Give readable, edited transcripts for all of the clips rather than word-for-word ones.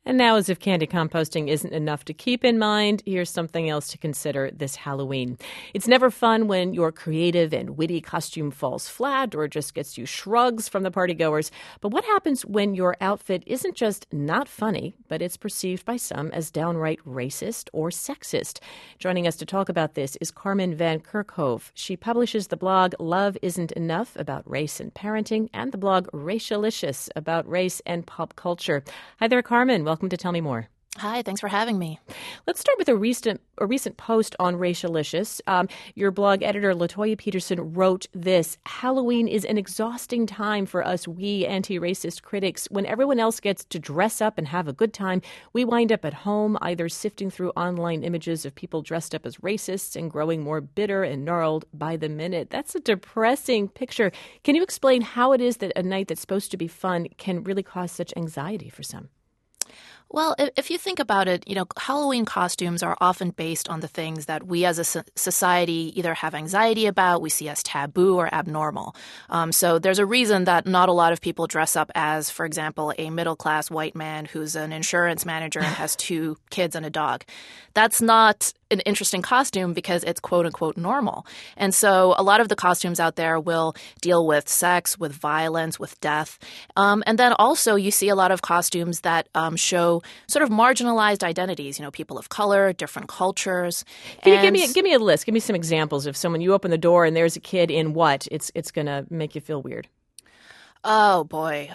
And now, as if candy composting isn't enough to keep in mind, here's something else to consider this Halloween. It's never fun when your creative and witty costume falls flat or just gets you shrugs from the partygoers. But what happens when your outfit isn't just not funny, but it's perceived by some as downright racist or sexist? Joining us to talk about this is Carmen Van Kerkhove. She publishes the blog Love Isn't Enough about race and parenting and the blog Racialicious about race and pop culture. Hi there, Carmen. Welcome to Tell Me More. Hi, thanks for having me. Let's start with a recent post on Racialicious. Your blog editor, LaToya Peterson, wrote this: Halloween is an exhausting time for us anti-racist critics. When everyone else gets to dress up and have a good time, we wind up at home either sifting through online images of people dressed up as racists and growing more bitter and gnarled by the minute. That's a depressing picture. Can you explain how it is that a night that's supposed to be fun can really cause such anxiety for some? Well, if you think about it, Halloween costumes are often based on the things that we as a society either have anxiety about, we see as taboo or abnormal. So there's a reason that not a lot of people dress up as, for example, a middle-class white man who's an insurance manager and has 2 kids and a dog. That's not an interesting costume because it's quote-unquote normal. And so a lot of the costumes out there will deal with sex, with violence, with death. And then also you see a lot of costumes that show sort of marginalized identities, people of color, different cultures. Give me a list. Give me some examples of someone. You open the door and there's a kid in what? It's going to make you feel weird. Oh, boy.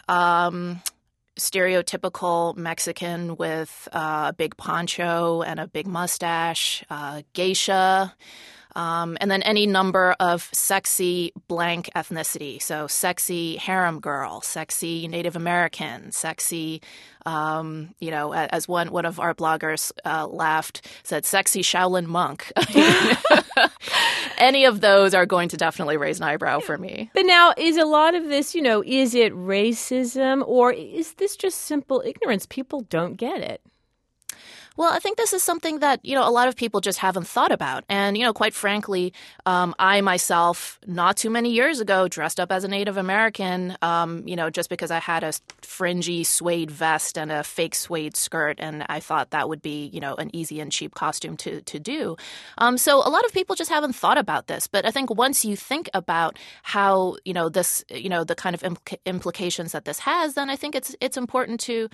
Stereotypical Mexican with a big poncho and a big mustache, geisha, and then any number of sexy blank ethnicity. So sexy harem girl, sexy Native American, sexy, as one of our bloggers laughed, said sexy Shaolin monk. Any of those are going to definitely raise an eyebrow for me. But now, is a lot of this, is it racism or is this just simple ignorance? People don't get it. Well, I think this is something that, a lot of people just haven't thought about. And, quite frankly, I myself, not too many years ago, dressed up as a Native American, just because I had a fringy suede vest and a fake suede skirt. And I thought that would be, an easy and cheap costume to do. So a lot of people just haven't thought about this. But I think once you think about how, this, the kind of implications that this has, then I think it's important to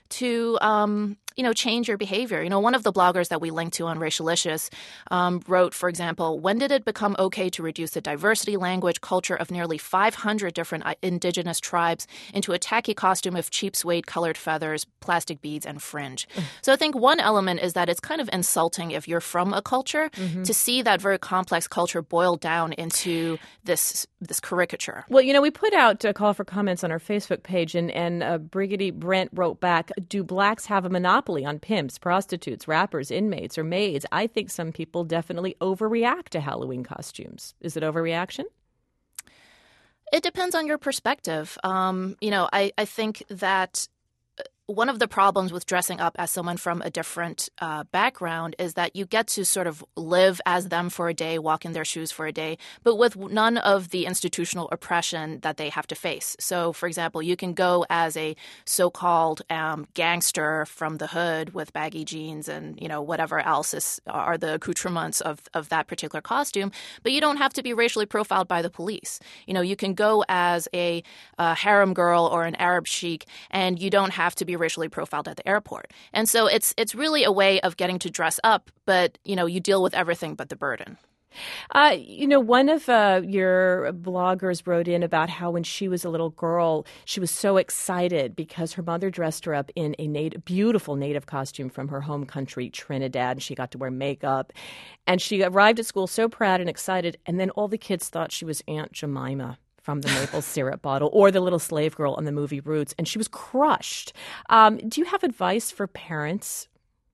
change your behavior. One of the bloggers that we linked to on Racialicious wrote, for example, when did it become okay to reduce the diversity, language, culture of nearly 500 different indigenous tribes into a tacky costume of cheap suede colored feathers, plastic beads, and fringe? So I think one element is that it's kind of insulting if you're from a culture to see that very complex culture boiled down into this caricature. Well, we put out a call for comments on our Facebook page, and Brigady Brent wrote back, do blacks have a monopoly on pimps, prostitutes, rappers, inmates, or maids? I think some people definitely overreact to Halloween costumes. Is it overreaction? It depends on your perspective. I think that one of the problems with dressing up as someone from a different background is that you get to sort of live as them for a day, walk in their shoes for a day, but with none of the institutional oppression that they have to face. So, for example, you can go as a so-called gangster from the hood with baggy jeans and, whatever else are the accoutrements of that particular costume, but you don't have to be racially profiled by the police. You can go as a harem girl or an Arab sheik, and you don't have to be racially profiled at the airport. And so it's really a way of getting to dress up, but, you deal with everything but the burden. One of your bloggers wrote in about how when she was a little girl, she was so excited because her mother dressed her up in a beautiful native costume from her home country, Trinidad. She got to wear makeup. And she arrived at school so proud and excited. And then all the kids thought she was Aunt Jemima from the maple syrup bottle or the little slave girl on the movie Roots. And she was crushed. Do you have advice for parents?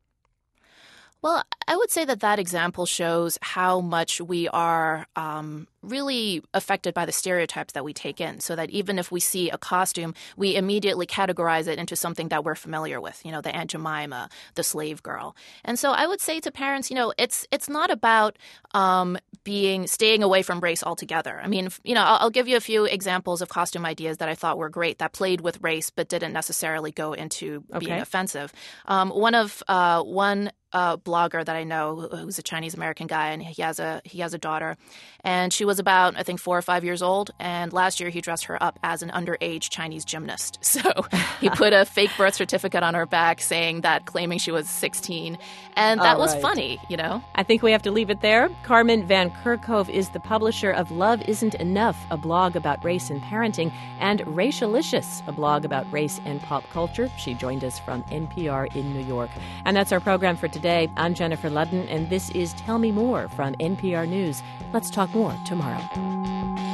Well, I would say that example shows how much we are really affected by the stereotypes that we take in, so that even if we see a costume, we immediately categorize it into something that we're familiar with, the Aunt Jemima, the slave girl. And so I would say to parents, it's not about staying away from race altogether. I mean, I'll give you a few examples of costume ideas that I thought were great that played with race but didn't necessarily go into being offensive. One blogger that I know who's a Chinese American guy, and he has a daughter, and she was about, I think, 4 or 5 years old, and last year he dressed her up as an underage Chinese gymnast. So he put a fake birth certificate on her back claiming she was 16, and that was funny, I think we have to leave it there. Carmen Van Kerkhove is the publisher of Love Isn't Enough, a blog about race and parenting, and Racialicious, a blog about race and pop culture. She joined us from NPR in New York. And that's our program for today. I'm Jennifer Ludden, and this is Tell Me More from NPR News. Let's talk more tomorrow.